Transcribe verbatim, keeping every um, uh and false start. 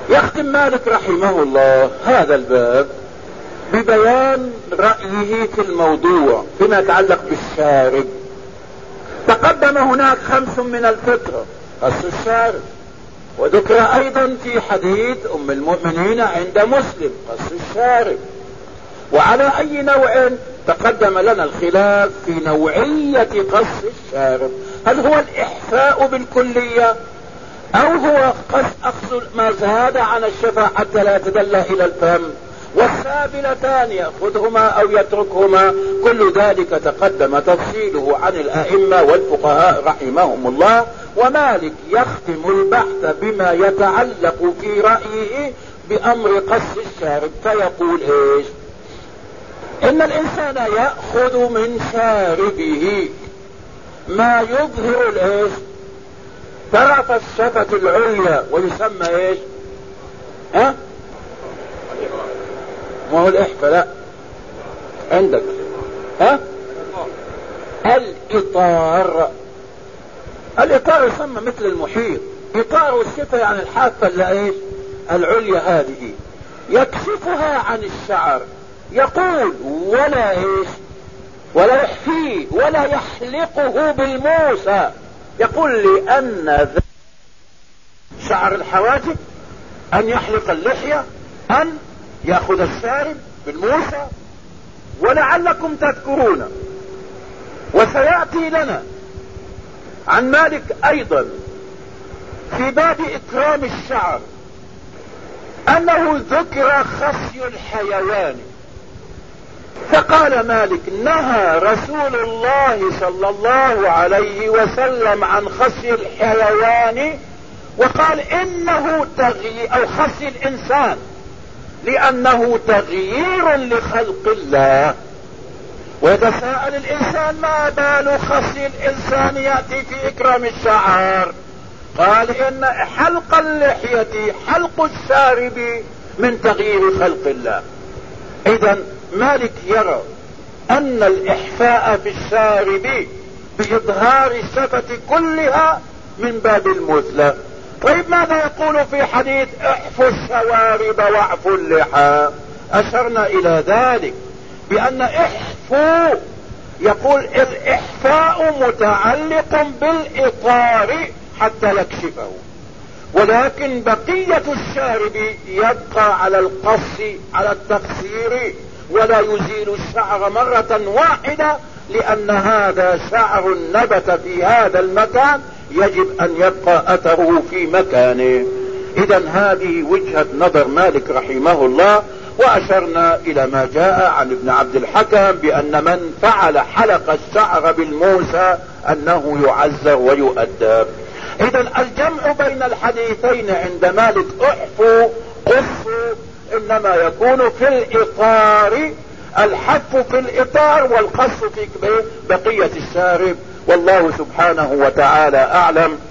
يختم مالك رحمه الله هذا الباب ببيان رأيه في الموضوع فيما يتعلق بالشارب. تقدم هناك خمس من الفطرة قص الشارب، وذكر ايضا في حديث ام المؤمنين عند مسلم قص الشارب. وعلى اي نوع؟ تقدم لنا الخلاف في نوعية قص الشارب، هل هو الاحفاء بالكلية او هو قص اخذ ما زاد عن الشفة حتى لا يتدلى الى الفم، والسابلتان يأخذهما او يتركهما. كل ذلك تقدم تفصيله عن الائمة والفقهاء رحمهم الله. ومالك يختم البحث بما يتعلق في رأيه بامر قص الشارب، فيقول ايش؟ ان الانسان يأخذ من شاربه ما يظهر الايش؟ طرف الشفة العليا، ويسمى ايش؟ ها؟ ما هو الاحفاء؟ لا عندك ها؟ الاطار. الاطار يسمى مثل المحيط، اطار الشفة يعني الحافة اللي ايش؟ العليا هذه يكشفها عن الشعر. يقول ولا ايش؟ ولا يحفيه ولا يحلقه بالموسى. يقول لأن شعر الحواجب، أن يحلق اللحية، أن يأخذ الشارب بالموسى. ولعلكم تذكرون وسيأتي لنا عن مالك أيضا في باب إكرام الشعر أنه ذكر خصي الحيوان، فقال مالك نهى رسول الله صلى الله عليه وسلم عن خصي الحيوان، وقال انه تغيير او خصي الانسان لانه تغيير لخلق الله. ويتساءل الانسان ما بال خصي الانسان يأتي في اكرام الشعر؟ قال ان حلق اللحية حلق الشارب من تغيير خلق الله. اذا مالك يرى ان الاحفاء في الشارب باظهار الشفة كلها من باب المثلى. طيب ماذا يقول في حديث احفوا الشوارب واعفوا اللحى؟ اشرنا الى ذلك بان احفوا، يقول الاحفاء متعلق بالاطار حتى يكشفه، ولكن بقية الشارب يبقى على القص على التقصير ولا يزيل الشعر مرة واحدة، لأن هذا شعر نبت في هذا المكان يجب أن يبقى أثره في مكانه. إذا هذه وجهة نظر مالك رحمه الله. وأشرنا إلى ما جاء عن ابن عبد الحكم بأن من فعل حلق الشعر بالموسى أنه يعزر ويؤدب. إذا الجمع بين الحديثين عند مالك احفوا قصوا انما يكون في الاطار، الحف في الاطار والقص في بقية الشارب. والله سبحانه وتعالى اعلم.